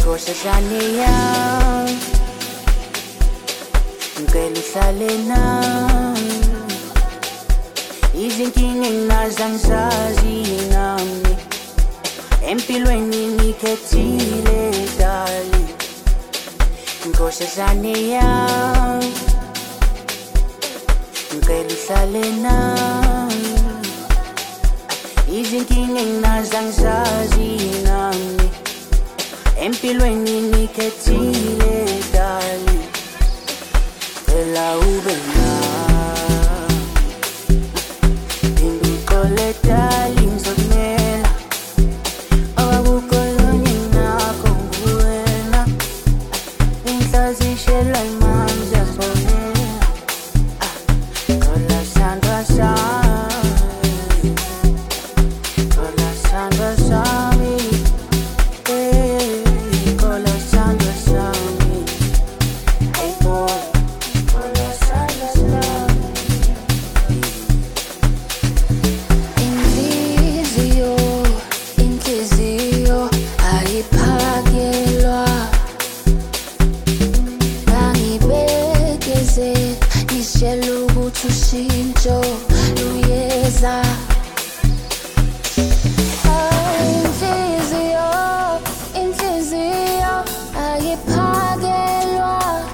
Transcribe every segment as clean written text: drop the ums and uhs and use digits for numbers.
Inkoshashane yami ngicela uhlale nami, izinkinga enginazo angizazi nami, empilweni ngikhethile dali. Inkoshashane yami ngicela uhlale nami, izinkinga enginazo angizazi nami, empilweni ngikhethile dali. Cela ube nami, phinda uxole dali, ngizokumela akukho lonye ngakho nguwena. Inhlazishela imali ziyasibonela, thola sandwa sami, thola sandwa sami, thola sandwa sami, hey boy, thola sandwa sami. Inhliziyo, inhliziyo ayiphakelwa, ngangibekeze ngishela ukuthi ushintsho luyeza. Inhliziyo, inhliziyo ayiphakelwa,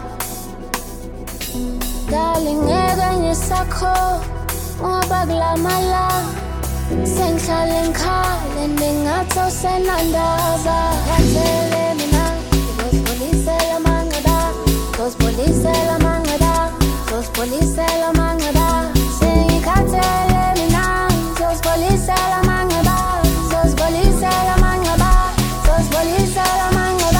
ngingeke ngisakho ngoba kulamala sengihlale ngikhale nengathi awusenandaza. Ngenzele mina ngizosibolisela manqeba, ngizosibolisela manqeba, ngizosibolisela manqeba, sengikhathele mina ngizosibolisela manqeba, ngizosibolisela manqeba, ngizosibolisela manqeba.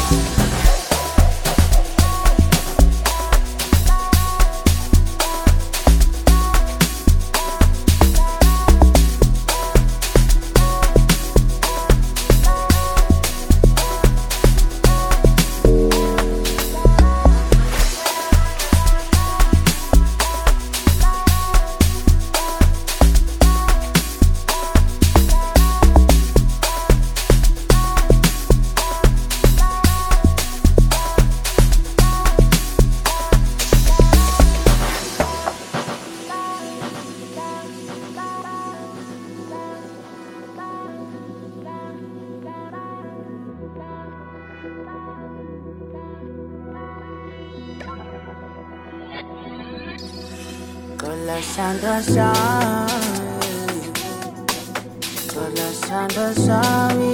Thola sandwa sami, thola sandwa sami,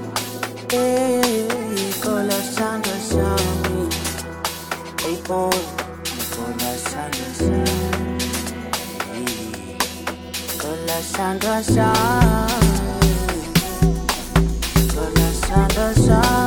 thola sandwa sami, hey boy, thola sandwa sami, thola sandwa sami, thola sandwa sami.